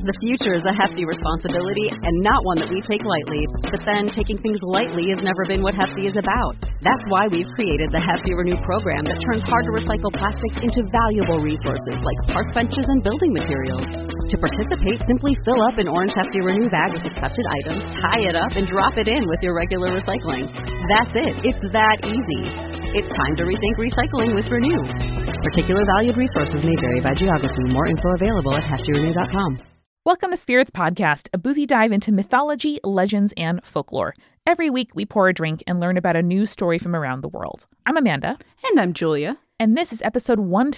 The future is a hefty responsibility and not one that we take lightly. But then taking things lightly has never been what Hefty is about. That's why we've created the Hefty Renew program that turns hard-to-recycle plastics into valuable resources like park benches and building materials. To participate, simply fill up an orange Hefty Renew bag with accepted items, tie it up, and drop it in with your regular recycling. That's it. It's that easy. It's time to rethink recycling with Renew. Particular valued resources may vary by geography. More info available at heftyrenew.com. Welcome to Spirits Podcast, a boozy dive into mythology, legends, and folklore. Every week, we pour a drink and learn about a new story from around the world. I'm Amanda. And I'm Julia. And this is episode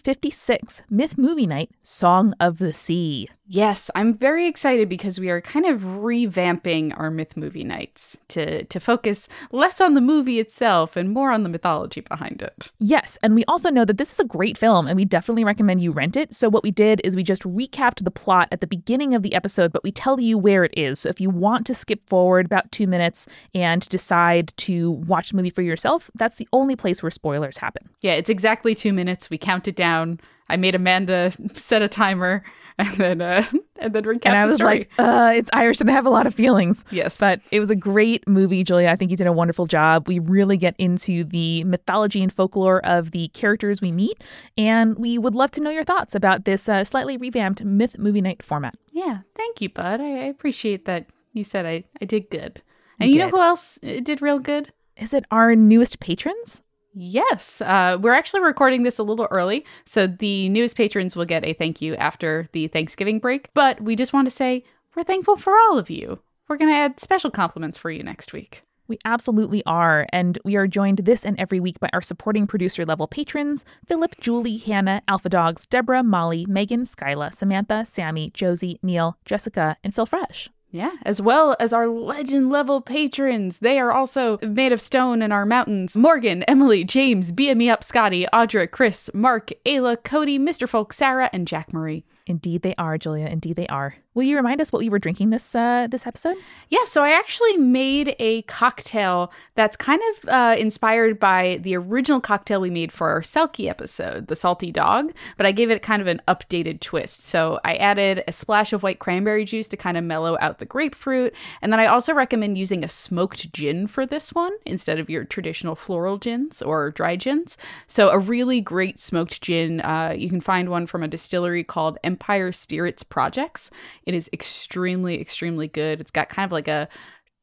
156, Myth Movie Night, Song of the Sea. Yes, I'm very excited because we are kind of revamping our Myth Movie Nights to focus less on the movie itself and more on the mythology behind it. Yes, and we also know that this is a great film and we definitely recommend you rent it. So what we did is we just recapped the plot at the beginning of the episode, but we tell you where it is. So if you want to skip forward about 2 minutes and decide to watch the movie for yourself, that's the only place where spoilers happen. Yeah, it's exactly 2 minutes. We count it down. I made Amanda set a timer. And then recap the story. And I was like, it's Irish and I have a lot of feelings. Yes. But it was a great movie, Julia. I think you did a wonderful job. We really get into the mythology and folklore of the characters we meet. And we would love to know your thoughts about this slightly revamped Myth Movie Night format. Yeah, thank you, bud. I appreciate that you said I did good. And you know who else did real good? Is it our newest patrons? Yes, we're actually recording this a little early, so the newest patrons will get a thank you after the Thanksgiving break. But we just want to say we're thankful for all of you. We're going to add special compliments for you next week. We absolutely are, and we are joined this and every week by our supporting producer-level patrons, Philip, Julie, Hannah, Alpha Dogs, Deborah, Molly, Megan, Skyla, Samantha, Sammy, Josie, Neil, Jessica, and Phil Fresh. Yeah, as well as our legend-level patrons. They are also made of stone in our mountains. Morgan, Emily, James, Bia Me Up, Scotty, Audra, Chris, Mark, Ayla, Cody, Mr. Folk, Sarah, and Jack Marie. Indeed they are, Julia. Indeed they are. Will you remind us what we were drinking this episode? Yeah, so I actually made a cocktail that's kind of inspired by the original cocktail we made for our Selkie episode, the Salty Dog, but I gave it kind of an updated twist. So I added a splash of white cranberry juice to kind of mellow out the grapefruit, and then I also recommend using a smoked gin for this one instead of your traditional floral gins or dry gins. So a really great smoked gin, you can find one from a distillery called Empire Spirits Projects. It is extremely, extremely good. It's got kind of like a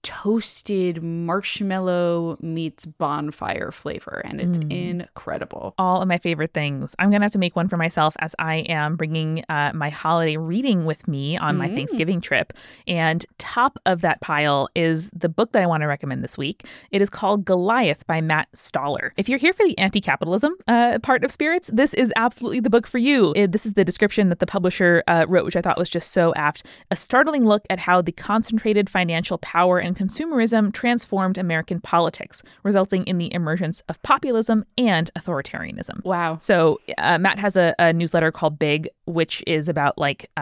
toasted marshmallow meets bonfire flavor, and it's incredible. All of my favorite things. I'm gonna have to make one for myself as I am bringing my holiday reading with me on my Thanksgiving trip. And top of that pile is the book that I want to recommend this week. It is called Goliath by Matt Stoller. If you're here for the anti-capitalism part of Spirits, this is absolutely the book for you. This is the description that the publisher wrote, which I thought was just so apt. A startling look at how the concentrated financial power and consumerism transformed American politics, resulting in the emergence of populism and authoritarianism. Wow. So Matt has a newsletter called Big, which is about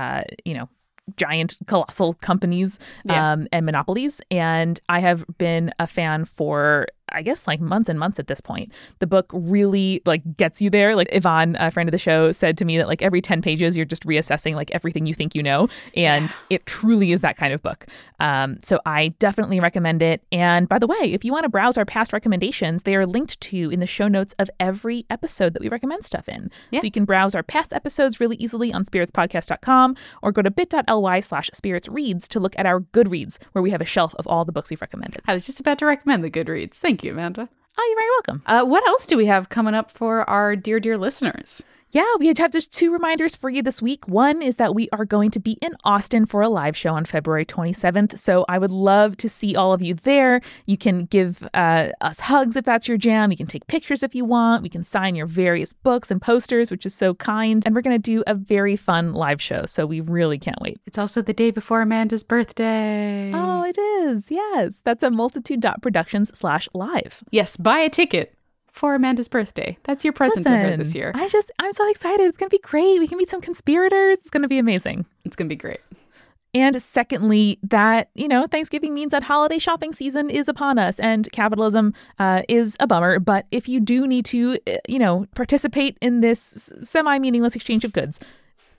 giant, colossal companies and monopolies. And I have been a fan for, I guess, like months and months at this point. The book really gets you there. Like Yvonne, a friend of the show, said to me that every 10 pages, you're just reassessing everything you think you know. And it truly is that kind of book. So I definitely recommend it. And by the way, if you want to browse our past recommendations, they are linked to in the show notes of every episode that we recommend stuff in. Yeah. So you can browse our past episodes really easily on spiritspodcast.com or go to bit.ly/spiritsreads to look at our Goodreads, where we have a shelf of all the books we've recommended. I was just about to recommend the Goodreads. Thank you, Amanda. Oh, you're very welcome. What else do we have coming up for our dear listeners? Yeah, we have just 2 reminders for you this week. One is that we are going to be in Austin for a live show on February 27th. So I would love to see all of you there. You can give us hugs if that's your jam. You can take pictures if you want. We can sign your various books and posters, which is so kind. And we're going to do a very fun live show. So we really can't wait. It's also the day before Amanda's birthday. Oh, it is. Yes. That's at multitude.productions/live. Yes, buy a ticket for Amanda's birthday. That's your present to her this year. I'm so excited. It's going to be great. We can meet some conspirators. It's going to be amazing. It's going to be great. And secondly, that, Thanksgiving means that holiday shopping season is upon us and capitalism is a bummer. But if you do need to, participate in this semi-meaningless exchange of goods,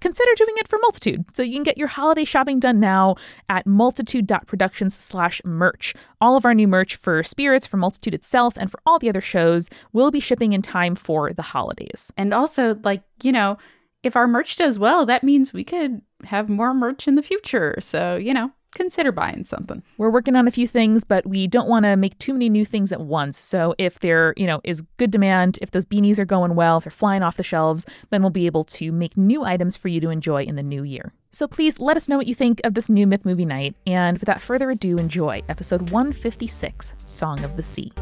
consider doing it for Multitude. So you can get your holiday shopping done now at multitude.productions/merch. All of our new merch for Spirits, for Multitude itself, and for all the other shows will be shipping in time for the holidays. And also, if our merch does well, that means we could have more merch in the future. So, consider buying something. We're working on a few things, but we don't want to make too many new things at once. So if there, is good demand, if those beanies are going well, if they're flying off the shelves, then we'll be able to make new items for you to enjoy in the new year. So please let us know what you think of this new Myth Movie Night. And without further ado, enjoy episode 156, Song of the Sea.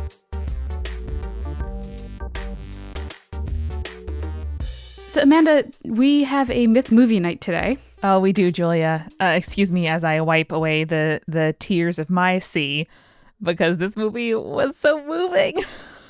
So, Amanda, we have a Myth Movie Night today. Oh, we do, Julia. Excuse me as I wipe away the tears of my sea, because this movie was so moving.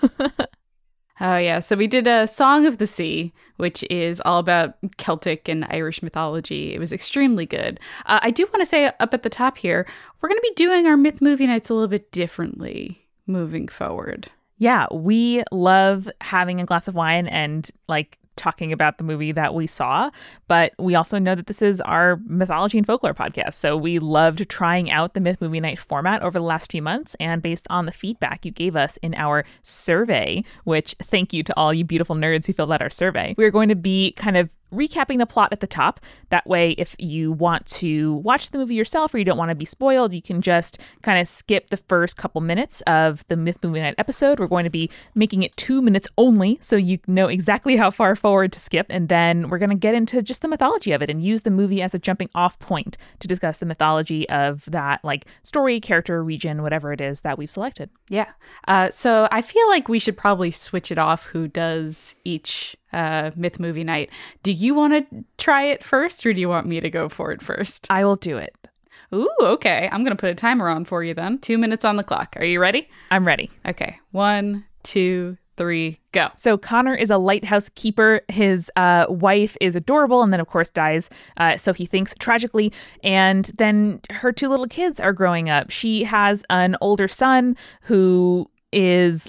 Oh, yeah. So we did a Song of the Sea, which is all about Celtic and Irish mythology. It was extremely good. I do want to say up at the top here, we're going to be doing our Myth Movie Nights a little bit differently moving forward. Yeah, we love having a glass of wine and talking about the movie that we saw, but we also know that this is our mythology and folklore podcast. So we loved trying out the Myth Movie Night format over the last few months, and based on the feedback you gave us in our survey, which thank you to all you beautiful nerds who filled out our survey, we're going to be kind of recapping the plot at the top. That way, if you want to watch the movie yourself or you don't want to be spoiled, you can just kind of skip the first couple minutes of the Myth Movie Night episode. We're going to be making it 2 minutes only, so you know exactly how far forward to skip. And then we're going to get into just the mythology of it and use the movie as a jumping off point to discuss the mythology of that story, character, region, whatever it is that we've selected. Yeah. So I feel like we should probably switch it off who does each Myth Movie Night. Do you want to try it first, or do you want me to go for it first? I will do it. Ooh, okay. I'm going to put a timer on for you then. 2 minutes on the clock. Are you ready? I'm ready. Okay. 1, 2, 3, go. So Connor is a lighthouse keeper. His wife is adorable and then, of course, dies. So he thinks tragically. And then her 2 little kids are growing up. She has an older son who is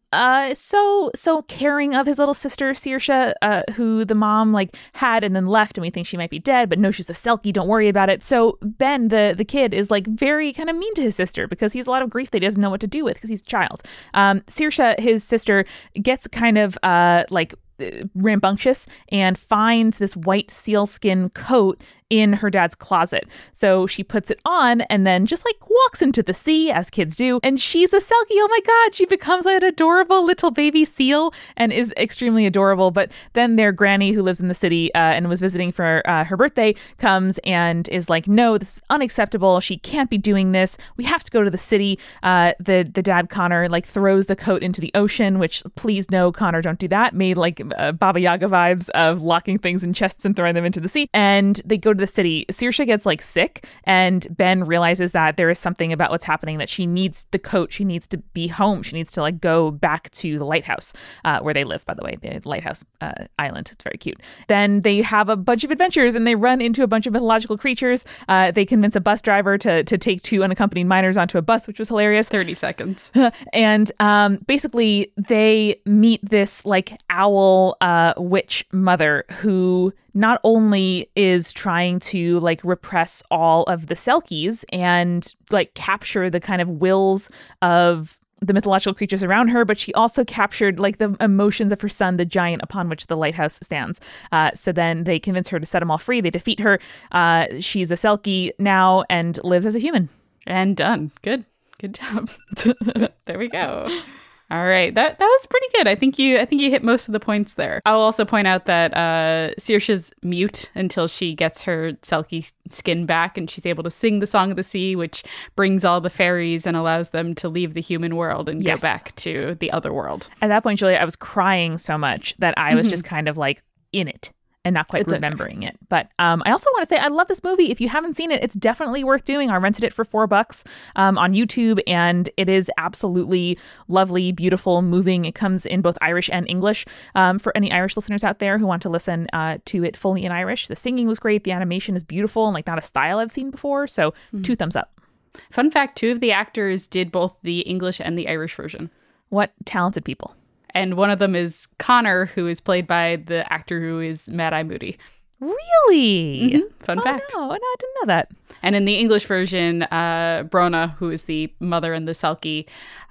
so caring of his little sister Saoirse, who the mom had and then left, and we think she might be dead, but no, she's a Selkie, don't worry about it. So Ben, the kid, is very kind of mean to his sister because he's a lot of grief that he doesn't know what to do with because he's a child. Saoirse, his sister, gets kind of rambunctious and finds this white sealskin coat in her dad's closet. So she puts it on and then just walks into the sea, as kids do. And she's a Selkie. Oh my God. She becomes an adorable little baby seal and is extremely adorable. But then their granny, who lives in the city and was visiting for her birthday, comes and is no, this is unacceptable. She can't be doing this. We have to go to the city. The dad, Connor, throws the coat into the ocean, which, please no, Connor, don't do that. Made Baba Yaga vibes of locking things in chests and throwing them into the sea. And they go to the city. Saoirse gets sick, and Ben realizes that there is something about what's happening, that she needs the coat. She needs to be home. She needs to go back to the lighthouse where they live, by the way, the lighthouse island. It's very cute. Then they have a bunch of adventures and they run into a bunch of mythological creatures. They convince a bus driver to take 2 unaccompanied minors onto a bus, which was hilarious. 30 seconds. And basically they meet this owl witch mother who not only is trying to repress all of the Selkies and capture the kind of wills of the mythological creatures around her, but she also captured the emotions of her son, the giant upon which the lighthouse stands. So then they convince her to set them all free. They defeat her. She's a Selkie now and lives as a human. And done. Good job. There we go. All right, that was pretty good. I think you hit most of the points there. I'll also point out that Saoirse's mute until she gets her Selkie skin back and she's able to sing the Song of the Sea, which brings all the fairies and allows them to leave the human world and go back to the other world. At that point, Julia, I was crying so much that I was just kind of in it and not quite remembering it. But I also want to say I love this movie. If you haven't seen it, it's definitely worth doing. I rented it for $4 on YouTube, and it is absolutely lovely, beautiful, moving. It comes in both Irish and English. For any Irish listeners out there who want to listen to it fully in Irish, the singing was great. The animation is beautiful and not a style I've seen before. So 2 thumbs up. Fun fact, 2 of the actors did both the English and the Irish version. What talented people. And one of them is Connor, who is played by the actor who is Mad-Eye Moody. Really? Mm-hmm. Fun fact. No, I didn't know that. And in the English version, Brona, who is the mother in the Selkie,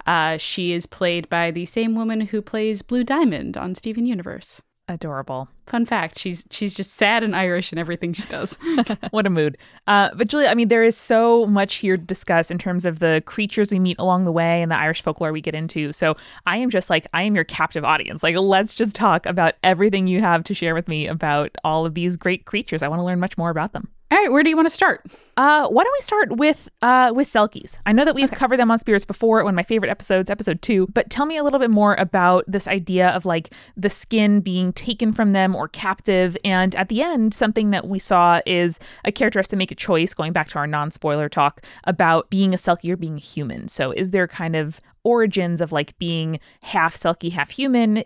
she is played by the same woman who plays Blue Diamond on Steven Universe. Adorable. Fun fact, she's just sad and Irish in everything she does. What a mood. But Julia, I mean, there is so much here to discuss in terms of the creatures we meet along the way and the Irish folklore we get into. So I am your captive audience. Like, let's just talk about everything you have to share with me about all of these great creatures. I want to learn much more about them. All right, where do you want to start? Why don't we start with Selkies? I know that we've covered them on Spirits before, one of my favorite episodes, episode 2, but tell me a little bit more about this idea of like the skin being taken from them or captive. And at the end, something that we saw is a character has to make a choice, going back to our non-spoiler talk, about being a Selkie or being a human. So is there kind of origins of like being half Selkie, half human?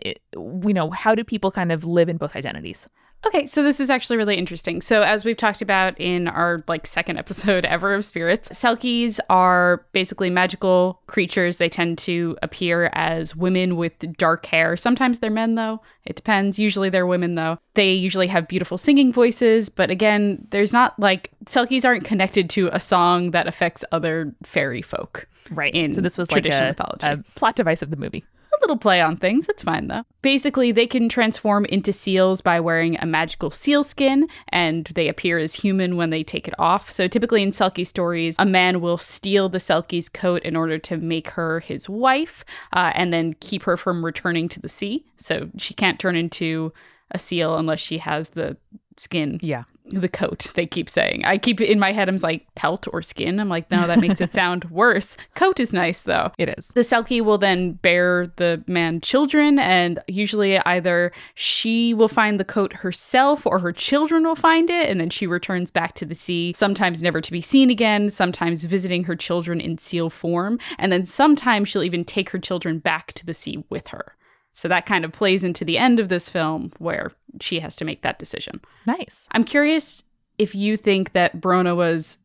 How do people kind of live in both identities? Okay, so this is actually really interesting. So as we've talked about in our second episode ever of Spirits, Selkies are basically magical creatures. They tend to appear as women with dark hair. Sometimes they're men, though. It depends. Usually they're women, though. They usually have beautiful singing voices. But again, there's not Selkies aren't connected to a song that affects other fairy folk. Right. So this was like traditional mythology. A plot device of the movie. A little play on things. It's fine, though. Basically, they can transform into seals by wearing a magical seal skin, and they appear as human when they take it off. So typically in Selkie stories, a man will steal the Selkie's coat in order to make her his wife, and then keep her from returning to the sea. So she can't turn into a seal unless she has the skin. Yeah. The coat, they keep saying. I keep in my head, I'm like, pelt or skin? I'm like, no, that makes it sound worse. Coat is nice, though. It is. The Selkie will then bear the man children, and usually either she will find the coat herself or her children will find it, and then she returns back to the sea, sometimes never to be seen again, sometimes visiting her children in seal form, and then sometimes she'll even take her children back to the sea with her. So that kind of plays into the end of this film where she has to make that decision. Nice. I'm curious if you think that Brona was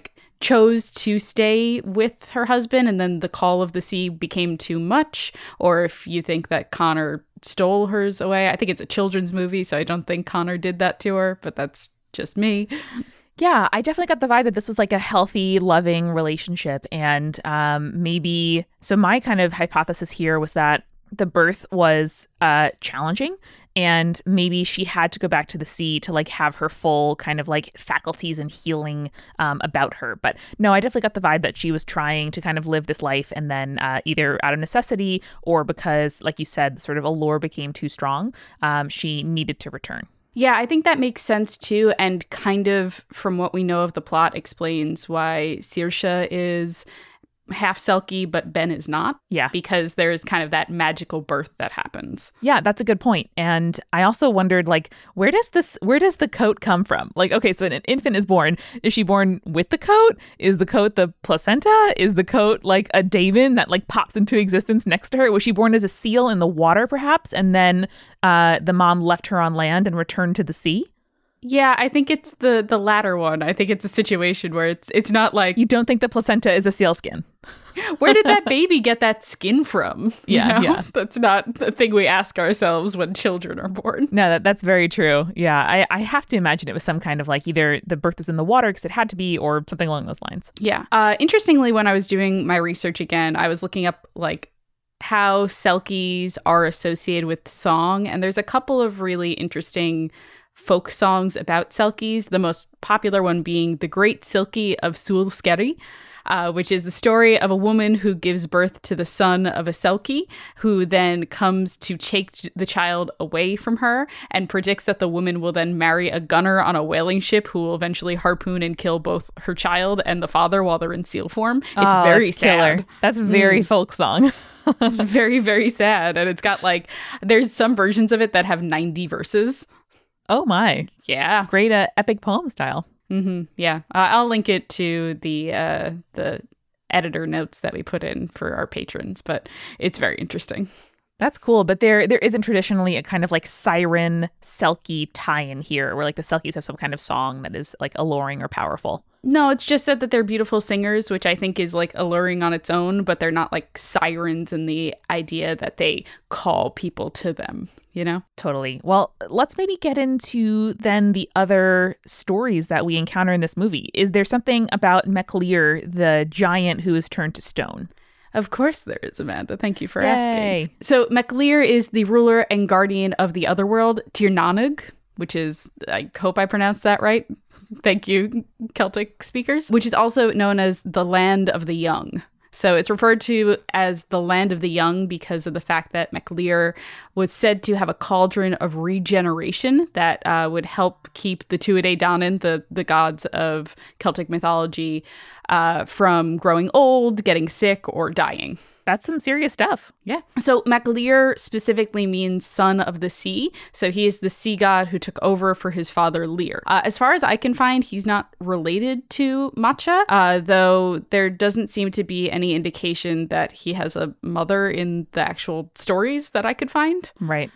chose to stay with her husband and then the call of the sea became too much, or if you think that Connor stole hers away. I think it's a children's movie, so I don't think Connor did that to her, but that's just me. Yeah, I definitely got the vibe that this was like a healthy, loving relationship. And so my kind of hypothesis here was that the birth was challenging, and maybe she had to go back to the sea to have her full kind of faculties and healing about her. But no, I definitely got the vibe that she was trying to kind of live this life, and then either out of necessity or because, like you said, the sort of allure became too strong, she needed to return. Yeah, I think that makes sense too, and kind of from what we know of the plot explains why Saoirse is half Selkie, but Ben is not. Yeah. Because there's kind of that magical birth that happens. Yeah, that's a good point. And I also wondered, where does the coat come from? Okay, so an infant is born. Is she born with the coat? Is the coat the placenta? Is the coat a daemon that pops into existence next to her? Was she born as a seal in the water, perhaps? And then the mom left her on land and returned to the sea? Yeah, I think it's the latter one. I think it's a situation where it's not You don't think the placenta is a seal skin? Where did that baby get that skin from? Yeah. That's not the thing we ask ourselves when children are born. No, that's very true. Yeah, I have to imagine it was some kind of either the birth was in the water because it had to be, or something along those lines. Yeah. Interestingly, when I was doing my research again, I was looking up how Selkies are associated with song, and there's a couple of really interesting folk songs about Selkies, the most popular one being The Great Silkie of Sual Skerry, which is the story of a woman who gives birth to the son of a Selkie, who then comes to take the child away from her and predicts that the woman will then marry a gunner on a whaling ship who will eventually harpoon and kill both her child and the father while they're in seal form. It's very sad. Killer. That's very folk song. It's very, very sad. And it's got there's some versions of it that have 90 verses. Oh my. Yeah. Great epic poem style. Mm-hmm. Yeah. I'll link it to the editor notes that we put in for our patrons, but it's very interesting. That's cool, but there isn't traditionally a kind of like siren Selkie tie-in here, where like the Selkies have some kind of song that is like alluring or powerful. No, it's just said that they're beautiful singers, which I think is like alluring on its own, but they're not like sirens in the idea that they call people to them, you know? Totally. Well, let's maybe get into then the other stories that we encounter in this movie. Is there something about MacLear, the giant who is turned to stone? Of course there is, Amanda. Thank you for Yay. asking. So MacLear is the ruler and guardian of the otherworld, Tir Nanog, which is, I hope I pronounced that right. Thank you, Celtic speakers, which is also known as the Land of the Young. So it's referred to as the Land of the Young because of the fact that MacLear was said to have a cauldron of regeneration that would help keep the Tuatha Dé Danann, the gods of Celtic mythology, from growing old, getting sick, or dying. That's some serious stuff. Yeah. So MacLear specifically means son of the sea. So he is the sea god who took over for his father Lear. As far as I can find, he's not related to Macha, though there doesn't seem to be any indication that he has a mother in the actual stories that I could find. Right.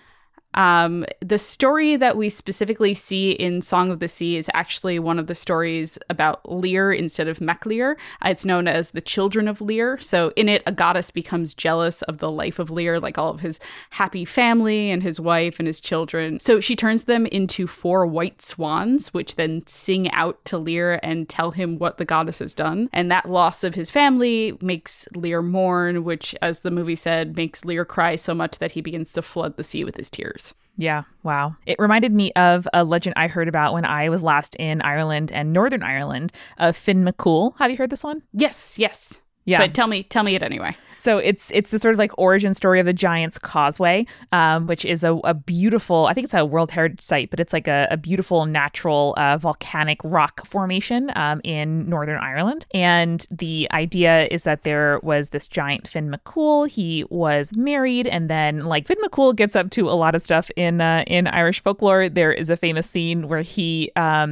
The story that we specifically see in Song of the Sea is actually one of the stories about Lear instead of MacLear. It's known as the Children of Lear. So in it, a goddess becomes jealous of the life of Lear, like all of his happy family and his wife and his children. So she turns them into 4 white swans, which then sing out to Lear and tell him what the goddess has done. And that loss of his family makes Lear mourn, which, as the movie said, makes Lear cry so much that he begins to flood the sea with his tears. Yeah, wow. It reminded me of a legend I heard about when I was last in Ireland and Northern Ireland of Finn McCool. Have you heard this one? Yes. Yeah. But tell me it anyway. So it's the sort of like origin story of the Giant's Causeway, which is a beautiful, I think it's a World Heritage Site, but it's like a beautiful natural volcanic rock formation in Northern Ireland. And the idea is that there was this giant Finn McCool. He was married, and then like Finn McCool gets up to a lot of stuff in Irish folklore. There is a famous scene where he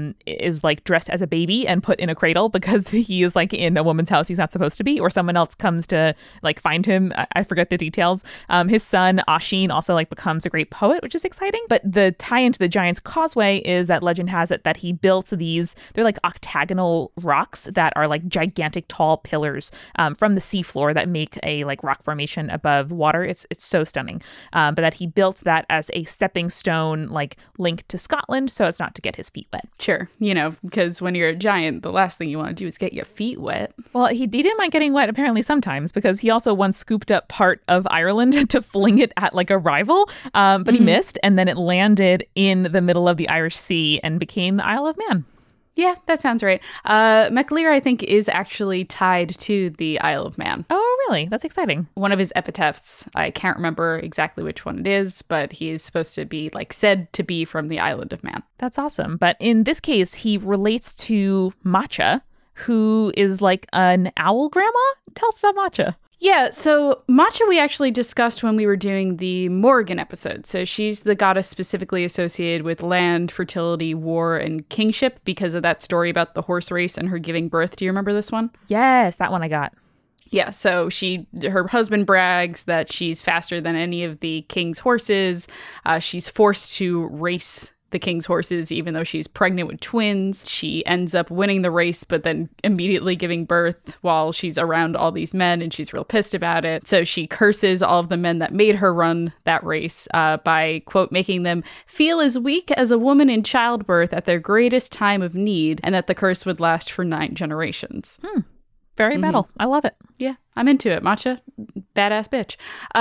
is like dressed as a baby and put in a cradle because he is like in a woman's house he's not supposed to be, or someone else comes to like find him. I forget the details. His son Oisín also like becomes a great poet, which is exciting. But the tie into the Giant's Causeway is that legend has it that he built these, they're like octagonal rocks that are like gigantic tall pillars from the seafloor that make a like rock formation above water. It's so stunning. But that he built that as a stepping stone like link to Scotland so as not to get his feet wet. Sure. You know, because when you're a giant, the last thing you want to do is get your feet wet. Well, he didn't mind getting wet apparently sometimes, because he also once scooped up part of Ireland to fling it at like a rival, but he missed, and then it landed in the middle of the Irish Sea and became the Isle of Man. Yeah, that sounds right. MacLear, I think, is actually tied to the Isle of Man. Oh, really? That's exciting. One of his epitaphs, I can't remember exactly which one it is, but he is supposed to be like said to be from the Island of Man. That's awesome. But in this case, he relates to Macha, who is like an owl grandma. Tell us about Macha. Yeah, so Macha we actually discussed when we were doing the Morrigan episode. So she's the goddess specifically associated with land, fertility, war, and kingship because of that story about the horse race and her giving birth. Do you remember this one? Yes, that one I got. Yeah, so her husband brags that she's faster than any of the king's horses. She's forced to race the king's horses, even though she's pregnant with twins. She ends up winning the race, but then immediately giving birth while she's around all these men, and she's real pissed about it. So she curses all of the men that made her run that race by, quote, making them feel as weak as a woman in childbirth at their greatest time of need, and that the curse would last for 9 generations. Very metal. I love it. Yeah, I'm into it. Macha, badass bitch.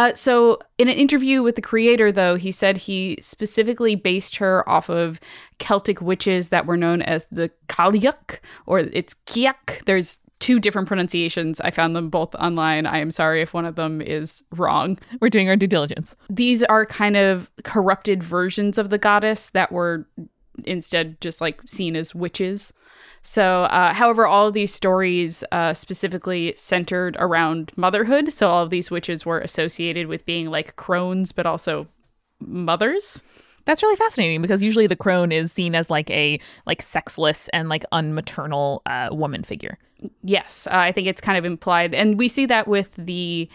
So in an interview with the creator, though, he said he specifically based her off of Celtic witches that were known as the Cailleach, or it's Kiak. There's 2 different pronunciations. I found them both online. I am sorry if one of them is wrong. We're doing our due diligence. These are kind of corrupted versions of the goddess that were instead just like seen as witches. So, however, all of these stories specifically centered around motherhood. So all of these witches were associated with being like crones, but also mothers. That's really fascinating because usually the crone is seen as like a sexless and like unmaternal woman figure. Yes, I think it's kind of implied. And we see that with the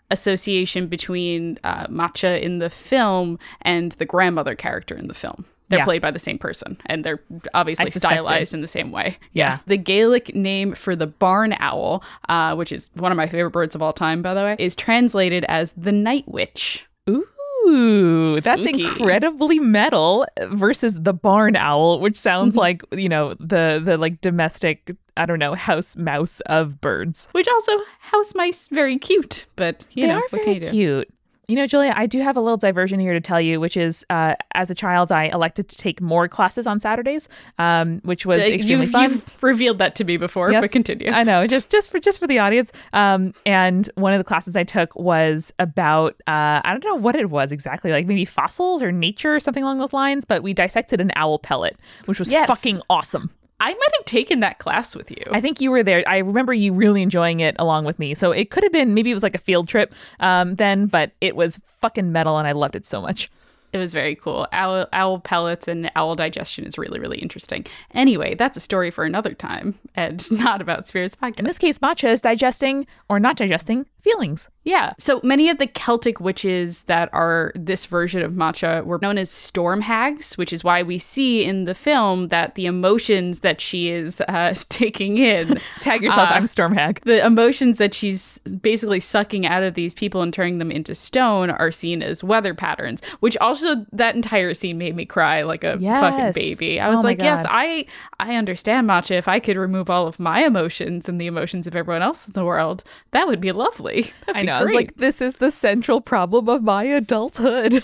association between Matcha in the film and the grandmother character in the film. They're played by the same person, and they're obviously stylized in the same way. Yeah. The Gaelic name for the barn owl, which is one of my favorite birds of all time, by the way, is translated as the night witch. Ooh, that's Spooky. incredibly metal versus the barn owl, which sounds like, the like domestic, I don't know, house mouse of birds. Which also, house mice, very cute, but They are very cute. Julia, I do have a little diversion here to tell you, which is as a child, I elected to take more classes on Saturdays, which was extremely fun. You've revealed that to me before, Yes, but continue. I know, just for the audience. And one of the classes I took was about, I don't know what it was exactly, like maybe fossils or nature or something along those lines, but we dissected an owl pellet, which was fucking awesome. I might have taken that class with you. I think you were there. I remember you really enjoying it along with me. So it could have been, maybe it was like a field trip then, but it was fucking metal and I loved it so much. It was very cool. Owl pellets and owl digestion is really, really interesting. Anyway, that's a story for another time and not about Spirits Podcast. In this case, Matcha is digesting or not digesting feelings. Yeah. So many of the Celtic witches that are this version of Matcha were known as storm hags, which is why we see in the film that the emotions that she is taking in. Tag yourself, I'm storm hag. The emotions that she's basically sucking out of these people and turning them into stone are seen as weather patterns, which also that entire scene made me cry like a fucking baby. I was like, yes, I understand, Matcha. If I could remove all of my emotions and the emotions of everyone else in the world, that would be lovely. I know. I was like, this is the central problem of my adulthood.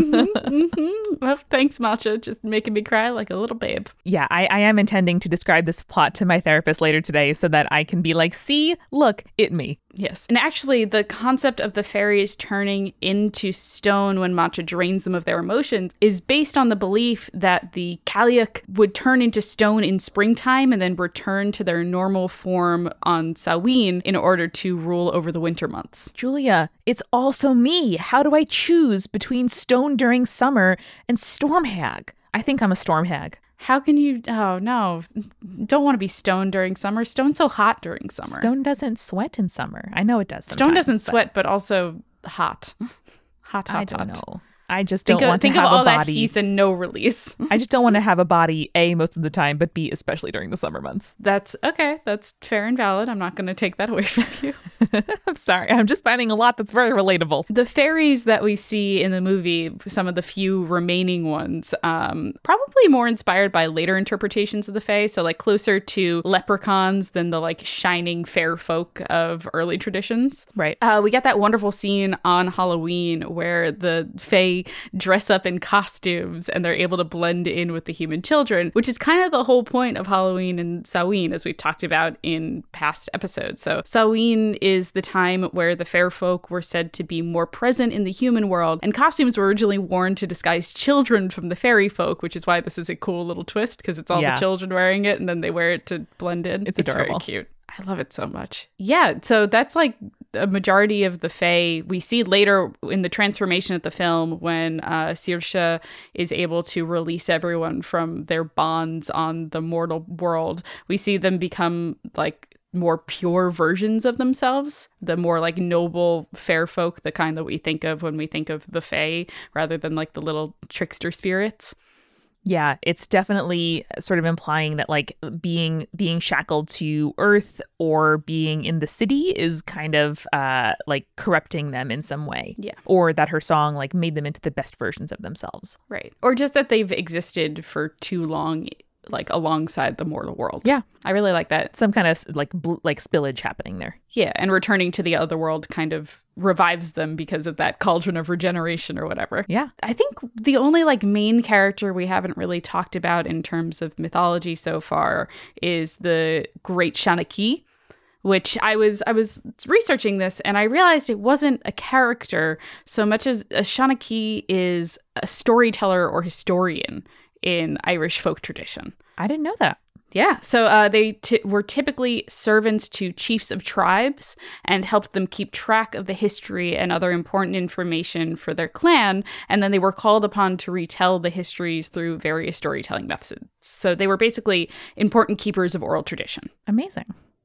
Well, thanks, Matcha. Just making me cry like a little babe. Yeah, I am intending to describe this plot to my therapist later today so that I can be like, see, look, it me. Yes. And actually, the concept of the fairies turning into stone when Matcha drains them of their emotions is based on the belief that the Cailleach would turn into stone in springtime and then return to their normal form on Samhain in order to rule over the winter months. Julia, it's also me. How do I choose between stone during summer and storm hag? I think I'm a storm hag. How can you? Oh, no. Don't want to be stone during summer. Stone's so hot during summer. Stone doesn't sweat in summer. I know it does Stone doesn't sweat, but also hot. Hot. I don't know. I just don't want to have think of all a body. that heat and no release. I just don't want to have a body, A, most of the time, but B, especially during the summer months. That's okay. That's fair and valid. I'm not going to take that away from you. I'm sorry. I'm just finding a lot that's very relatable. The fairies that we see in the movie, some of the few remaining ones, probably more inspired by later interpretations of the fae. So like closer to leprechauns than the like shining fair folk of early traditions. Right. We get that wonderful scene on Halloween where the fae dress up in costumes and they're able to blend in with the human children, which is kind of the whole point of Halloween and Samhain, as we've talked about in past episodes. So Samhain is the time where the fair folk were said to be more present in the human world, and costumes were originally worn to disguise children from the fairy folk, which is why this is a cool little twist, because it's all the children wearing it and then they wear it to blend in. It's adorable. Very cute. I love it so much. Yeah, so that's like a majority of the fae. We see later in the transformation of the film when Saoirse is able to release everyone from their bonds on the mortal world. We see them become like more pure versions of themselves, the more like noble fair folk, the kind that we think of when we think of the fae, rather than like the little trickster spirits. Yeah, it's definitely sort of implying that like being shackled to earth or being in the city is kind of like corrupting them in some way. Yeah. Or that her song like made them into the best versions of themselves. Right. Or just that they've existed for too long, like alongside the mortal world. Yeah. I really like that. Some kind of like spillage happening there. Yeah, and returning to the other world kind of revives them because of that cauldron of regeneration or whatever. Yeah. I think the only like main character we haven't really talked about in terms of mythology so far is the Great Shanachie, which I was researching this and I realized it wasn't a character so much as a Shanachie is a storyteller or historian in Irish folk tradition. I didn't know that. Yeah, so they were typically servants to chiefs of tribes and helped them keep track of the history and other important information for their clan, and then they were called upon to retell the histories through various storytelling methods. So they were basically important keepers of oral tradition. Amazing.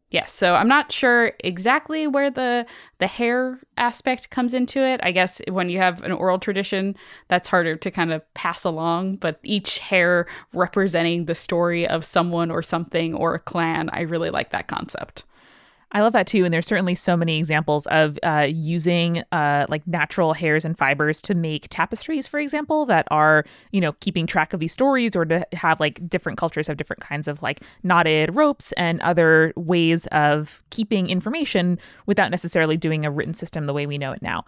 Yes, so I'm not sure exactly where the hair aspect comes into it. I guess when you have an oral tradition, that's harder to kind of pass along, but each hair representing the story of someone or something or a clan, I really like that concept. I love that too. And there's certainly so many examples of using like natural hairs and fibers to make tapestries, for example, that are, keeping track of these stories, or to have like different cultures have different kinds of like knotted ropes and other ways of keeping information without necessarily doing a written system the way we know it now.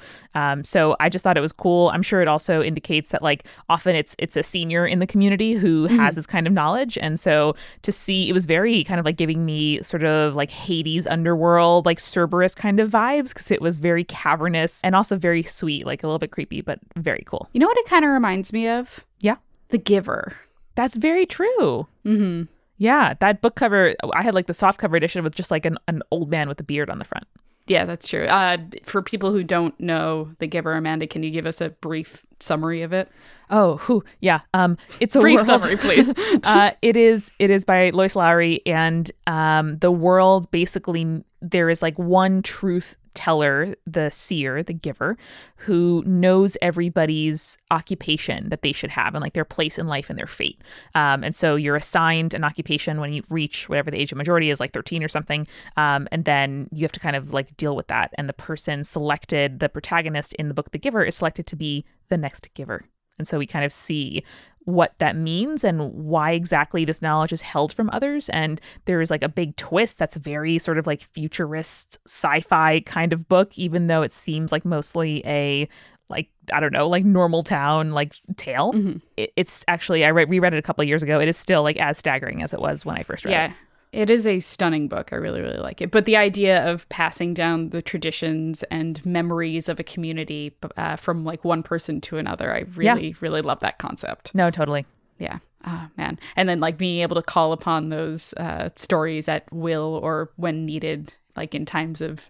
So I just thought it was cool. I'm sure it also indicates that like often it's a senior in the community who has this kind of knowledge. And so to see, it was very kind of like giving me sort of like Hades underworld, like Cerberus kind of vibes, because it was very cavernous and also very sweet, like a little bit creepy, but very cool. You know what it kind of reminds me of? Yeah. The Giver. That's very true. Mm-hmm. Yeah, that book cover, I had like the soft cover edition with just like an old man with a beard on the front. Yeah, that's true. For people who don't know The Giver, Amanda, can you give us a brief summary of it? Oh, yeah. It's a brief world. Summary, please. It is by Lois Lowry, and the world basically, there is like one truth teller, the seer, the giver, who knows everybody's occupation that they should have and like their place in life and their fate. And so you're assigned an occupation when you reach whatever the age of majority is, like 13 or something. And then you have to kind of like deal with that. And the person selected, the protagonist in the book, The Giver, is selected to be the next giver. And so we kind of see what that means and why exactly this knowledge is held from others. And there is like a big twist that's very sort of like futurist sci-fi kind of book, even though it seems like mostly a like, I don't know, like normal town like tale. Mm-hmm. It's actually, I reread it a couple of years ago. It is still like as staggering as it was when I first read it. It is a stunning book. I really, really like it. But the idea of passing down the traditions and memories of a community from like one person to another, I really, really love that concept. No, totally. Yeah. Oh, man. And then like being able to call upon those stories at will or when needed, like in times of,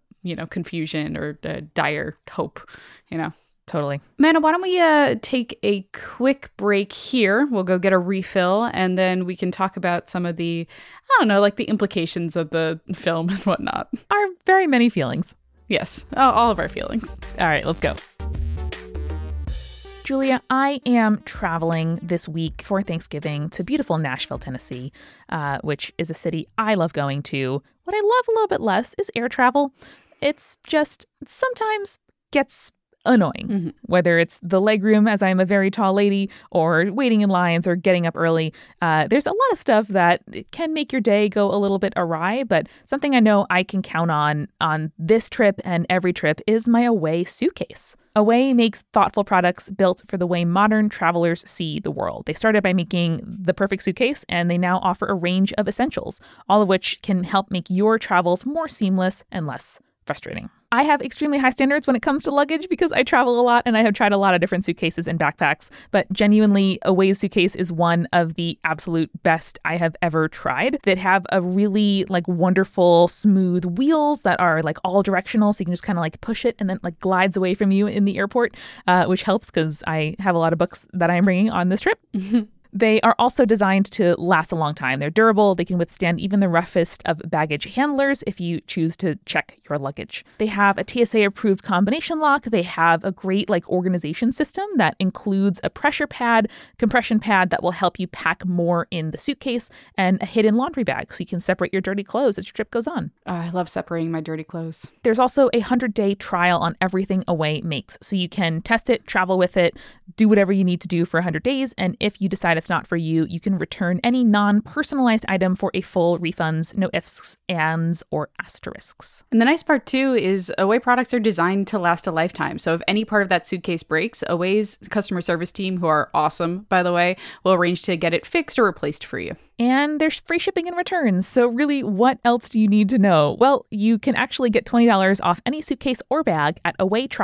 confusion or dire hope, Totally. Amanda, why don't we take a quick break here? We'll go get a refill, and then we can talk about some of the, like the implications of the film and whatnot. Our very many feelings. Yes, all of our feelings. All right, let's go. Julia, I am traveling this week for Thanksgiving to beautiful Nashville, Tennessee, which is a city I love going to. What I love a little bit less is air travel. It's just sometimes gets annoying, whether it's the legroom, as I'm a very tall lady, or waiting in lines or getting up early. There's a lot of stuff that can make your day go a little bit awry, but something I know I can count on this trip and every trip is my Away suitcase. Away makes thoughtful products built for the way modern travelers see the world. They started by making the perfect suitcase, and they now offer a range of essentials, all of which can help make your travels more seamless and less frustrating. I have extremely high standards when it comes to luggage because I travel a lot and I have tried a lot of different suitcases and backpacks, but genuinely Away's suitcase is one of the absolute best I have ever tried, that have a really like wonderful smooth wheels that are like all directional, so you can just kind of like push it and then like glides away from you in the airport, which helps because I have a lot of books that I'm bringing on this trip. They are also designed to last a long time. They're durable. They can withstand even the roughest of baggage handlers if you choose to check your luggage. They have a TSA-approved combination lock. They have a great organization system that includes a pressure pad, compression pad that will help you pack more in the suitcase, and a hidden laundry bag so you can separate your dirty clothes as your trip goes on. I love separating my dirty clothes. There's also a 100-day trial on everything Away makes, so you can test it, travel with it, do whatever you need to do for 100 days, and if you decide it's not for you, you can return any non-personalized item for a full refunds, no ifs, ands, or asterisks. And the nice part too is Away products are designed to last a lifetime. So if any part of that suitcase breaks, Away's customer service team, who are awesome, by the way, will arrange to get it fixed or replaced for you. And there's free shipping and returns. So really, what else do you need to know? Well, you can actually get $20 off any suitcase or bag at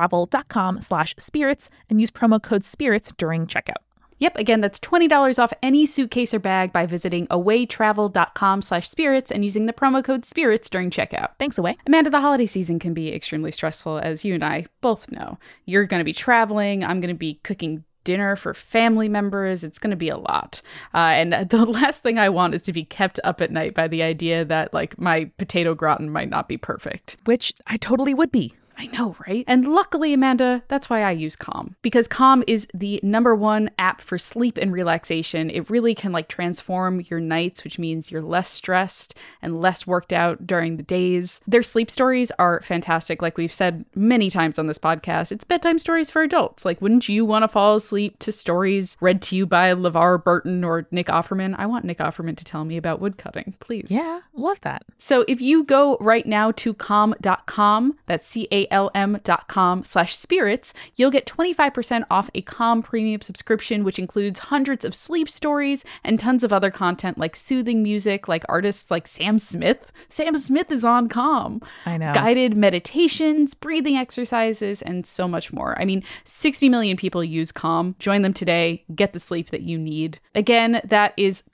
awaytravel.com/spirits and use promo code SPIRITS during checkout. Yep, again, that's $20 off any suitcase or bag by visiting awaytravel.com/spirits and using the promo code SPIRITS during checkout. Thanks, Away. Amanda, the holiday season can be extremely stressful, as you and I both know. You're going to be traveling. I'm going to be cooking dinner for family members. It's going to be a lot. And the last thing I want is to be kept up at night by the idea that like my potato gratin might not be perfect. Which I totally would be. I know, right? And luckily, Amanda, that's why I use Calm. Because Calm is the #1 app for sleep and relaxation. It really can like transform your nights, which means you're less stressed and less worked out during the days. Their sleep stories are fantastic. Like we've said many times on this podcast, it's bedtime stories for adults. Like, wouldn't you want to fall asleep to stories read to you by LeVar Burton or Nick Offerman? I want Nick Offerman to tell me about woodcutting, please. Yeah, love that. So if you go right now to calm.com, that's CALM.com/spirits, you'll get 25% off a Calm premium subscription, which includes hundreds of sleep stories and tons of other content like soothing music, like artists like Sam Smith. Sam Smith is on Calm. I know. Guided meditations, breathing exercises, and so much more. I mean, 60 million people use Calm. Join them today. Get the sleep that you need. Again, that is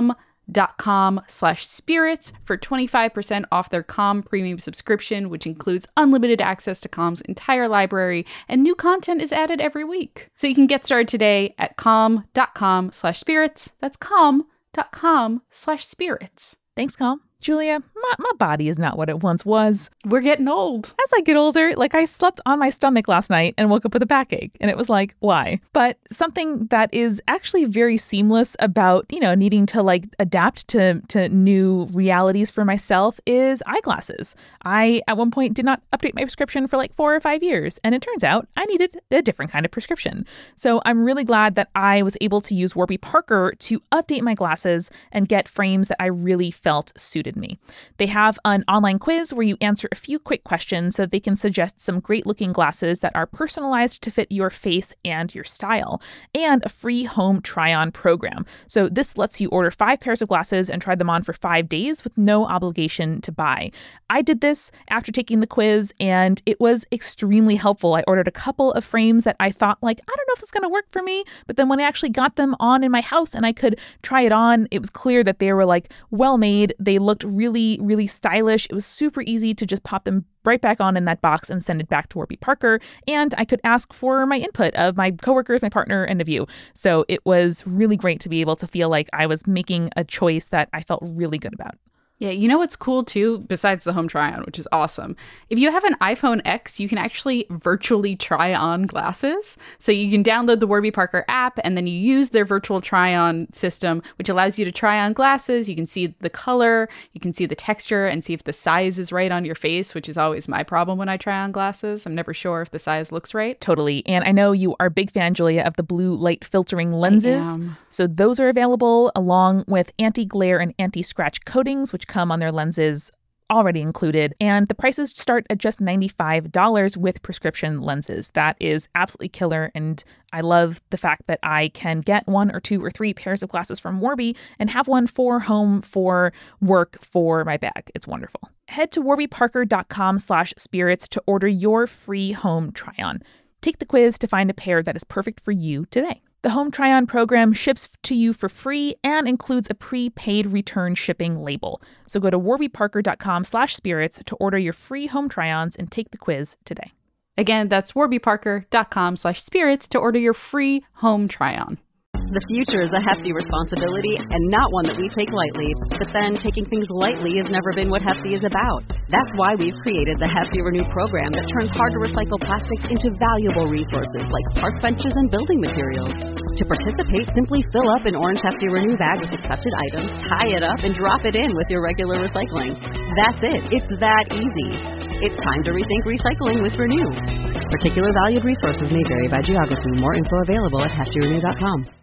calm.com/spirits for 25% off their Calm premium subscription, which includes unlimited access to Calm's entire library, and new content is added every week. So you can get started today at calm.com/spirits. That's calm.com/spirits. Thanks, Calm. Julia, my body is not what it once was. We're getting old. As I get older, like I slept on my stomach last night and woke up with a backache. And it was like, why? But something that is actually very seamless about, needing to like adapt to new realities for myself is eyeglasses. I, at one point, did not update my prescription for like 4 or 5 years. And it turns out I needed a different kind of prescription. So I'm really glad that I was able to use Warby Parker to update my glasses and get frames that I really felt suited me. They have an online quiz where you answer a few quick questions so that they can suggest some great looking glasses that are personalized to fit your face and your style, and a free home try-on program. So this lets you order 5 pairs of glasses and try them on for 5 days with no obligation to buy. I did this after taking the quiz and it was extremely helpful. I ordered a couple of frames that I thought like, I don't know if this is going to work for me. But then when I actually got them on in my house and I could try it on, it was clear that they were like well made. They looked really, really stylish. It was super easy to just pop them right back on in that box and send it back to Warby Parker. And I could ask for my input of my coworkers, my partner, and of you. So it was really great to be able to feel like I was making a choice that I felt really good about. Yeah, you know what's cool too, besides the home try-on, which is awesome? If you have an iPhone X, you can actually virtually try on glasses. So you can download the Warby Parker app and then you use their virtual try-on system, which allows you to try on glasses. You can see the color, you can see the texture, and see if the size is right on your face, which is always my problem when I try on glasses. I'm never sure if the size looks right. Totally. And I know you are a big fan, Julia, of the blue light filtering lenses. So those are available along with anti-glare and anti-scratch coatings, which come on their lenses already included. And the prices start at just $95 with prescription lenses. That is absolutely killer. And I love the fact that I can get 1 or 2 or 3 pairs of glasses from Warby and have one for home, for work, for my bag. It's wonderful. Head to warbyparker.com/spirits to order your free home try-on. Take the quiz to find a pair that is perfect for you today. The Home Try-On program ships to you for free and includes a prepaid return shipping label. So go to warbyparker.com/spirits to order your free home try-ons and take the quiz today. Again, that's warbyparker.com/spirits to order your free home try-on. The future is a hefty responsibility and not one that we take lightly. But then taking things lightly has never been what Hefty is about. That's why we've created the Hefty Renew program that turns hard-to-recycle plastics into valuable resources like park benches and building materials. To participate, simply fill up an orange Hefty Renew bag with accepted items, tie it up, and drop it in with your regular recycling. That's it. It's that easy. It's time to rethink recycling with Renew. Particular valued resources may vary by geography. More info available at heftyrenew.com.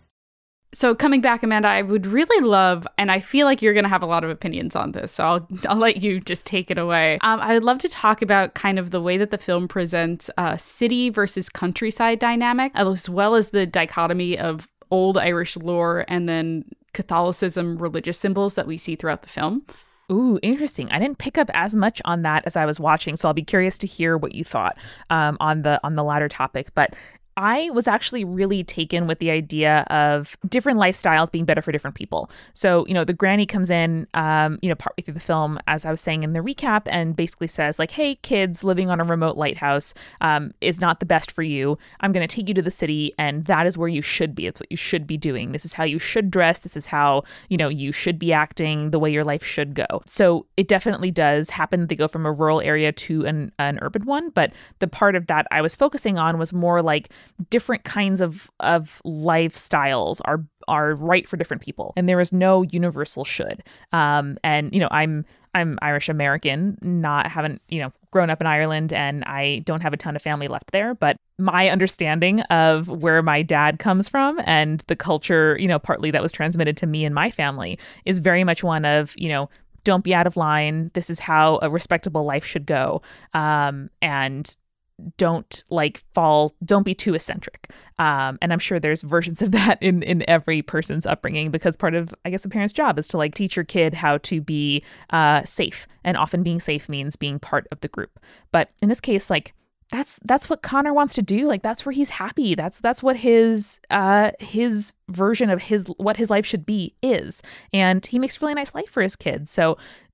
So coming back, Amanda, I would really love, and I feel like you're going to have a lot of opinions on this, so I'll let you just take it away. I would love to talk about kind of the way that the film presents city versus countryside dynamic, as well as the dichotomy of old Irish lore and then Catholicism religious symbols that we see throughout the film. Ooh, interesting. I didn't pick up as much on that as I was watching, so I'll be curious to hear what you thought on the latter topic. But I was actually really taken with the idea of different lifestyles being better for different people. So, the granny comes in, partway through the film, as I was saying in the recap, and basically says like, hey, kids living on a remote lighthouse is not the best for you. I'm going to take you to the city, and that is where you should be. It's what you should be doing. This is how you should dress. This is how, you should be acting, the way your life should go. So it definitely does happen that they go from a rural area to an urban one. But the part of that I was focusing on was more like different kinds of lifestyles are right for different people, and there is no universal should. I'm Irish American, haven't grown up in Ireland, and I don't have a ton of family left there. But my understanding of where my dad comes from and the culture, partly that was transmitted to me and my family, is very much one of don't be out of line. This is how a respectable life should go, and don't be too eccentric. And I'm sure there's versions of that in every person's upbringing, because part of, I guess, a parent's job is to teach your kid how to be safe. And often being safe means being part of the group. But in this case, that's what Connor wants to do. That's where he's happy. That's what his version of what his life should be is. And he makes a really nice life for his kids. So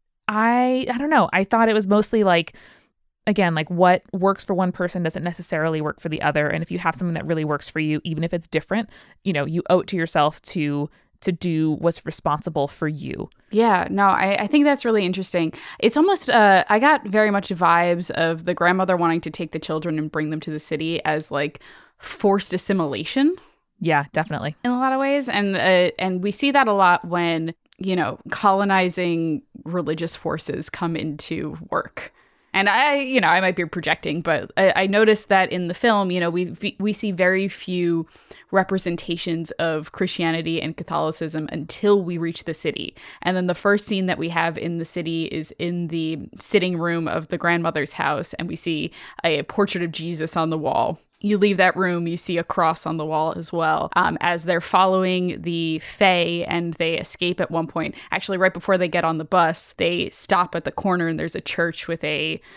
I don't know. I thought it was mostly again, what works for one person doesn't necessarily work for the other. And if you have something that really works for you, even if it's different, you owe it to yourself to do what's responsible for you. Yeah, no, I think that's really interesting. It's almost, I got very much vibes of the grandmother wanting to take the children and bring them to the city as forced assimilation. Yeah, definitely. In a lot of ways. And we see that a lot when, colonizing religious forces come into work. And I might be projecting, but I noticed that in the film, we see very few representations of Christianity and Catholicism until we reach the city. And then the first scene that we have in the city is in the sitting room of the grandmother's house, and we see a portrait of Jesus on the wall. You leave that room, you see a cross on the wall as well. As they're following the Fae and they escape at one point, actually right before they get on the bus, they stop at the corner and there's a church with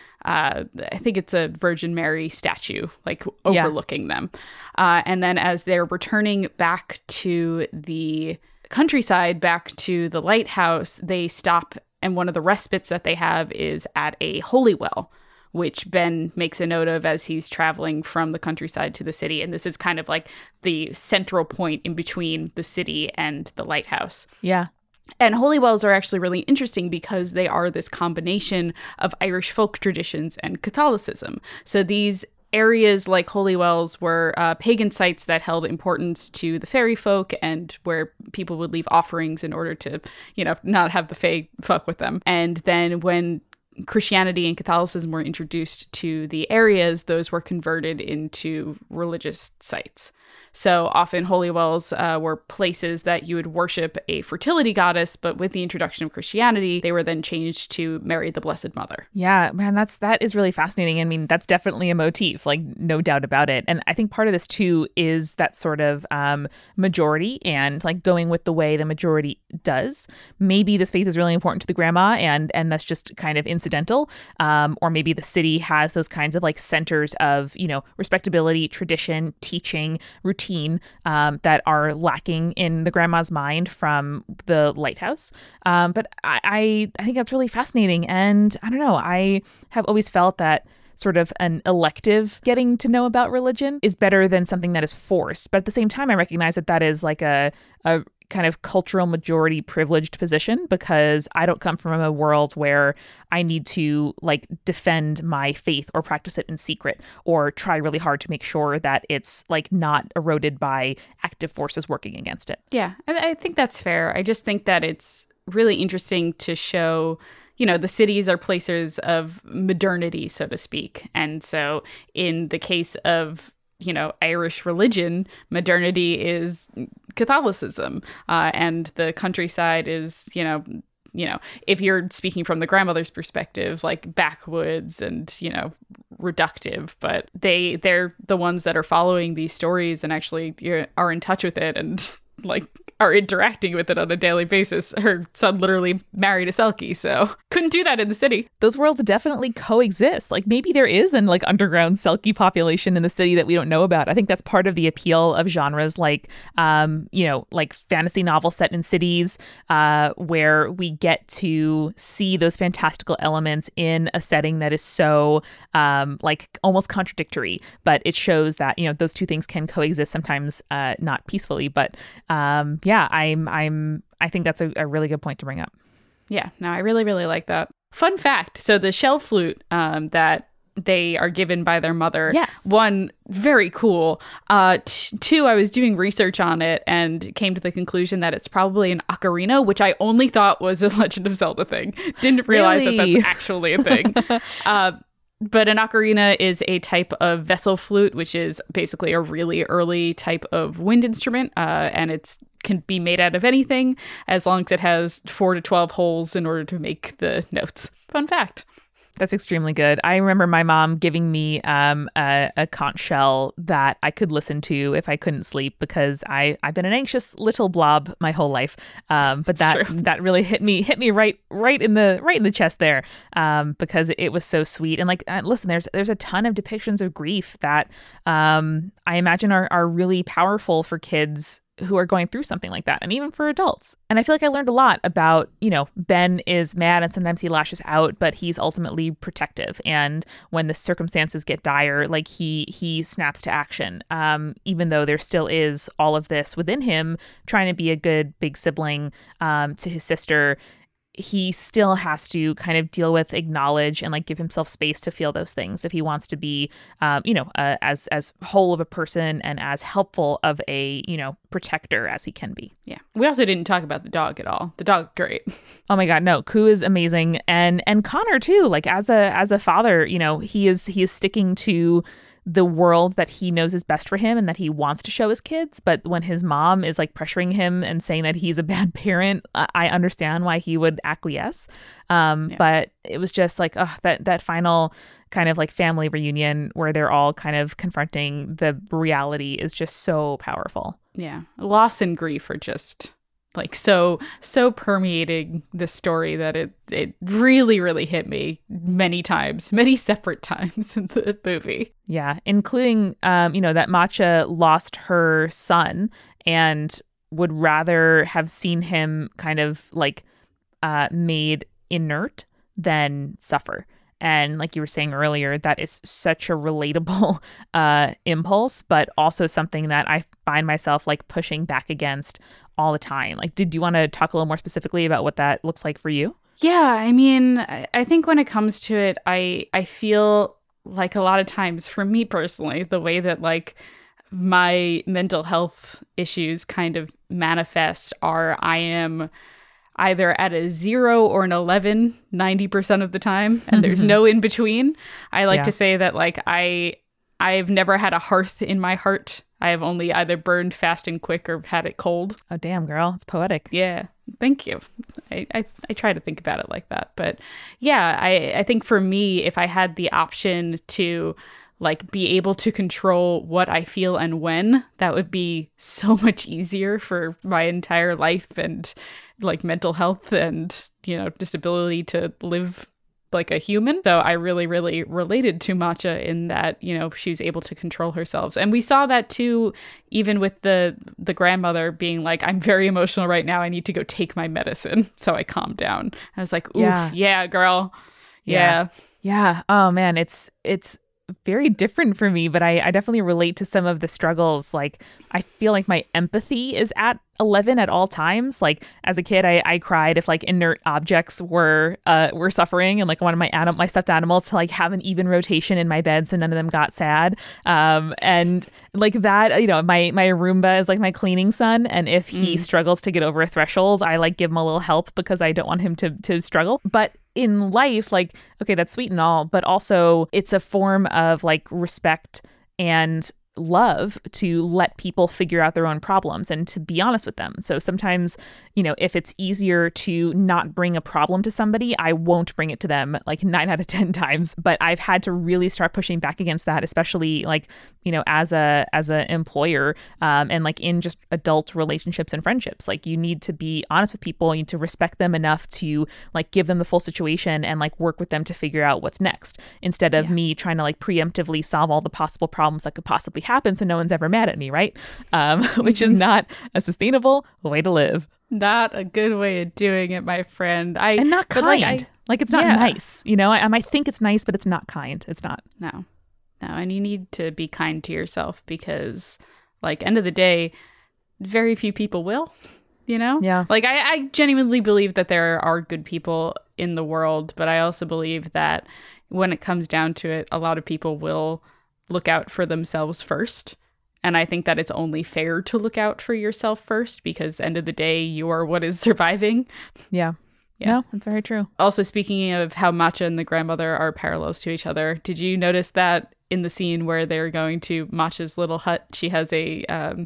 I think it's a Virgin Mary statue, overlooking them. And then as they're returning back to the countryside, back to the lighthouse, they stop, and one of the respites that they have is at a holy well, which Ben makes a note of as he's traveling from the countryside to the city. And this is kind of the central point in between the city and the lighthouse. Yeah. And holy wells are actually really interesting because they are this combination of Irish folk traditions and Catholicism. So these areas like holy wells were pagan sites that held importance to the fairy folk and where people would leave offerings in order to, not have the fae fuck with them. And then when Christianity and Catholicism were introduced to the areas, those were converted into religious sites. So often holy wells were places that you would worship a fertility goddess, but with the introduction of Christianity, they were then changed to Mary, the Blessed Mother. Yeah, man, that is really fascinating. I mean, that's definitely a motif, no doubt about it. And I think part of this too is that sort of majority and going with the way the majority does. Maybe this faith is really important to the grandma and that's just kind of incidental. Or maybe the city has those kinds of centers of, respectability, tradition, teaching, routine that are lacking in the grandma's mind from the lighthouse. But I think that's really fascinating. And I don't know, I have always felt that sort of an elective getting to know about religion is better than something that is forced. But at the same time, I recognize that is a kind of cultural majority privileged position, because I don't come from a world where I need to defend my faith or practice it in secret or try really hard to make sure that it's not eroded by active forces working against it. Yeah, I think that's fair. I just think that it's really interesting to show, the cities are places of modernity, so to speak. And so in the case of Irish religion, modernity is Catholicism, and the countryside is, if you're speaking from the grandmother's perspective, backwoods and, reductive, but they're the ones that are following these stories and actually are in touch with it and are interacting with it on a daily basis. Her son literally married a Selkie, so couldn't do that in the city. Those worlds definitely coexist. Like maybe there is an like underground Selkie population in the city that we don't know about. I think that's part of the appeal of genres like, like fantasy novels set in cities, where we get to see those fantastical elements in a setting that is so like almost contradictory, but it shows that, those two things can coexist sometimes, not peacefully. But I think that's a really good point to bring up. Yeah, no, I really, really like that. Fun fact. So the shell flute that they are given by their mother. Yes. One, very cool. Two, I was doing research on it and came to the conclusion that it's probably an ocarina, which I only thought was a Legend of Zelda thing. Didn't realize that that's actually a thing. But an ocarina is a type of vessel flute, which is basically a really early type of wind instrument. And it can be made out of anything as long as it has 4 to 12 holes in order to make the notes. Fun fact. That's extremely good. I remember my mom giving me a conch shell that I could listen to if I couldn't sleep, because I've been an anxious little blob my whole life. But that really hit me right in the chest there, because it was so sweet. And like, listen, there's a ton of depictions of grief that I imagine are really powerful for kids who are going through something like that, and even for adults. And I feel like I learned a lot about, Ben is mad and sometimes he lashes out, but he's ultimately protective. And when the circumstances get dire, like he snaps to action, even though there still is all of this within him trying to be a good big sibling to his sister. He still has to kind of deal with, acknowledge, and like give himself space to feel those things if he wants to be, as whole of a person and as helpful of a, protector as he can be. Yeah. We also didn't talk about the dog at all. The dog, great. Oh my God, no. Ku is amazing, and Connor too. Like as a father, he is sticking to the world that he knows is best for him and that he wants to show his kids. But when his mom is like pressuring him and saying that he's a bad parent, I understand why he would acquiesce. But it was just like, that final kind of like family reunion where they're all kind of confronting the reality is just so powerful. Yeah. Loss and grief are just like so permeating the story that it really, really hit me many times, many separate times in the movie. Yeah, including, that Matcha lost her son and would rather have seen him kind of like made inert than suffer. And like you were saying earlier, that is such a relatable impulse, but also something that I find myself like pushing back against all the time. Like, did you want to talk a little more specifically about what that looks like for you? Yeah, I mean, I think when it comes to it, I feel like a lot of times for me personally, the way that like my mental health issues kind of manifest are I am either at a 0 or an 11, 90% of the time, and there's no in between. I like to say that like I've never had a hearth in my heart. I have only either burned fast and quick or had it cold. Oh, damn, girl. It's poetic. Yeah. Thank you. I try to think about it like that. But yeah, I think for me, if I had the option to like be able to control what I feel and when, that would be so much easier for my entire life and like mental health and, disability to live like a human. So I really, really related to Matcha in that, she's able to control herself. And we saw that too, even with the grandmother being like, I'm very emotional right now. I need to go take my medicine. So I calmed down. I was like, oof, yeah girl. Yeah. Yeah. Oh man, it's very different for me, but I definitely relate to some of the struggles. Like, I feel like my empathy is at 11 at all times. Like, as a kid, I cried if like inert objects were suffering, and like I wanted my stuffed animals to like have an even rotation in my bed so none of them got sad. And like that, my Roomba is like my cleaning son, and if he struggles to get over a threshold, I like give him a little help because I don't want him to struggle. But in life, like, okay, that's sweet and all, but also it's a form of like respect and love to let people figure out their own problems and to be honest with them. So sometimes, if it's easier to not bring a problem to somebody, I won't bring it to them like 9 out of 10 times. But I've had to really start pushing back against that, especially as a employer and like in just adult relationships and friendships. Like you need to be honest with people. You need to respect them enough to like give them the full situation and like work with them to figure out what's next, instead of me trying to like preemptively solve all the possible problems that could possibly happen so no one's ever mad at me, right? Which is not a sustainable way to live. Not a good way of doing it, my friend. And not kind. Like it's not nice. I might think it's nice, but it's not kind. It's not. No. And you need to be kind to yourself because, like, end of the day, very few people will, Yeah. Like, I genuinely believe that there are good people in the world, but I also believe that when it comes down to it, a lot of people will look out for themselves first. And I think that it's only fair to look out for yourself first because end of the day, you are what is surviving. Yeah. No, that's very true. Also, speaking of how Matcha and the grandmother are parallels to each other, did you notice that in the scene where they're going to Matcha's little hut, she has a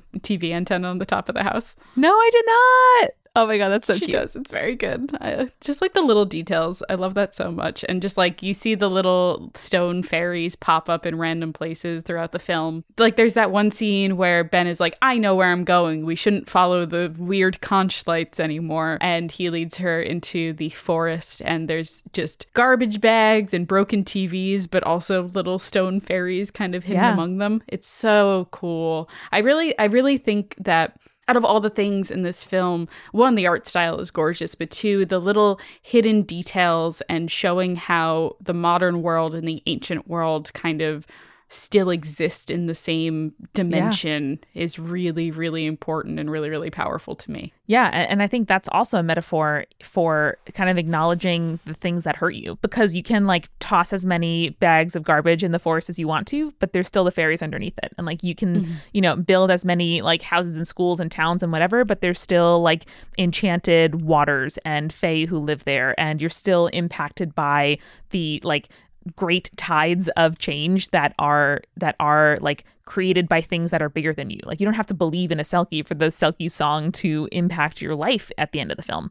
TV antenna on the top of the house? No, I did not. Oh my God, that's so cute. She does. It's very good. Just like the little details. I love that so much. And just like you see the little stone fairies pop up in random places throughout the film. Like there's that one scene where Ben is like, I know where I'm going. We shouldn't follow the weird conch lights anymore. And he leads her into the forest and there's just garbage bags and broken TVs, but also little stone fairies kind of hidden among them. It's so cool. I really think that out of all the things in this film, one, the art style is gorgeous, but two, the little hidden details and showing how the modern world and the ancient world kind of still exist in the same dimension is really, really important and really, really powerful to me. Yeah. And I think that's also a metaphor for kind of acknowledging the things that hurt you, because you can like toss as many bags of garbage in the forest as you want to, but there's still the fairies underneath it. And like you can, build as many like houses and schools and towns and whatever, but there's still like enchanted waters and fae who live there. And you're still impacted by the like great tides of change that are like created by things that are bigger than you. Like you don't have to believe in a Selkie for the Selkie song to impact your life at the end of the film.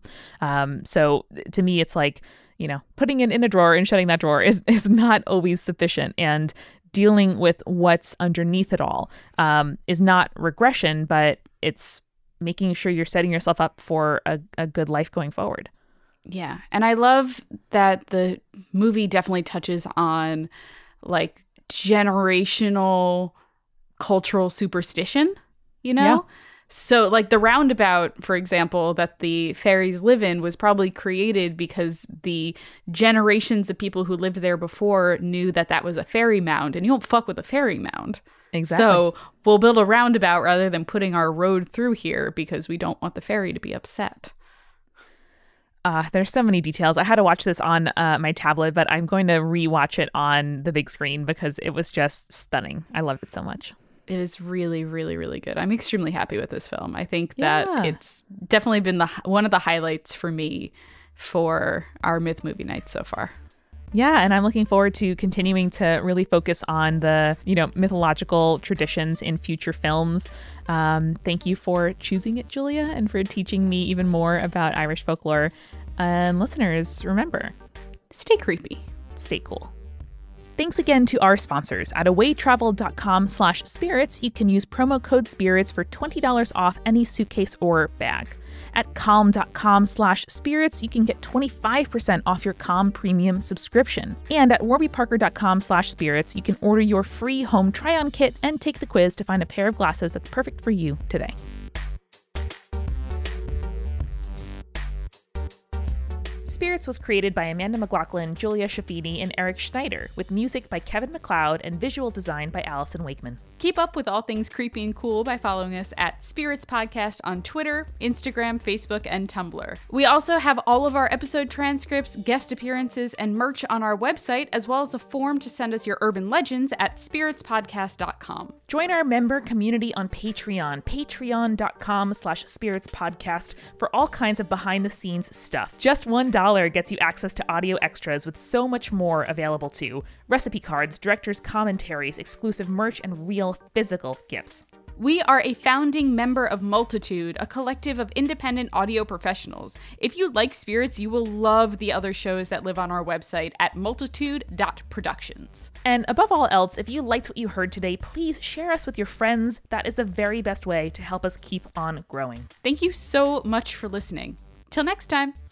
So to me, it's like, putting it in a drawer and shutting that drawer is not always sufficient. And dealing with what's underneath it all is not regression, but it's making sure you're setting yourself up for a good life going forward. Yeah. And I love that the movie definitely touches on like generational cultural superstition, Yeah. So like the roundabout, for example, that the fairies live in was probably created because the generations of people who lived there before knew that that was a fairy mound and you don't fuck with a fairy mound. Exactly. So we'll build a roundabout rather than putting our road through here because we don't want the fairy to be upset. There's so many details. I had to watch this on my tablet, but I'm going to rewatch it on the big screen because it was just stunning. I loved it so much. It is really, really, really good. I'm extremely happy with this film. I think that it's definitely been one of the highlights for me for our Myth Movie Nights so far. Yeah, and I'm looking forward to continuing to really focus on the, mythological traditions in future films. Thank you for choosing it, Julia, and for teaching me even more about Irish folklore. And listeners, remember, stay creepy, stay cool. Thanks again to our sponsors. At awaytravel.com/spirits, you can use promo code SPIRITS for $20 off any suitcase or bag. At calm.com/spirits, you can get 25% off your Calm Premium subscription. And at warbyparker.com/spirits, you can order your free home try-on kit and take the quiz to find a pair of glasses that's perfect for you today. Spirits was created by Amanda McLaughlin, Julia Shafini, and Eric Schneider, with music by Kevin MacLeod and visual design by Allison Wakeman. Keep up with all things creepy and cool by following us at Spirits Podcast on Twitter, Instagram, Facebook, and Tumblr. We also have all of our episode transcripts, guest appearances, and merch on our website, as well as a form to send us your urban legends at spiritspodcast.com. Join our member community on Patreon, patreon.com/spiritspodcast, for all kinds of behind-the-scenes stuff. Just $1 $1 gets you access to audio extras with so much more available too. Recipe cards, director's commentaries, exclusive merch, and real physical gifts. We are a founding member of Multitude, a collective of independent audio professionals. If you like Spirits, you will love the other shows that live on our website at multitude.productions. And above all else, if you liked what you heard today, please share us with your friends. That is the very best way to help us keep on growing. Thank you so much for listening. Till next time.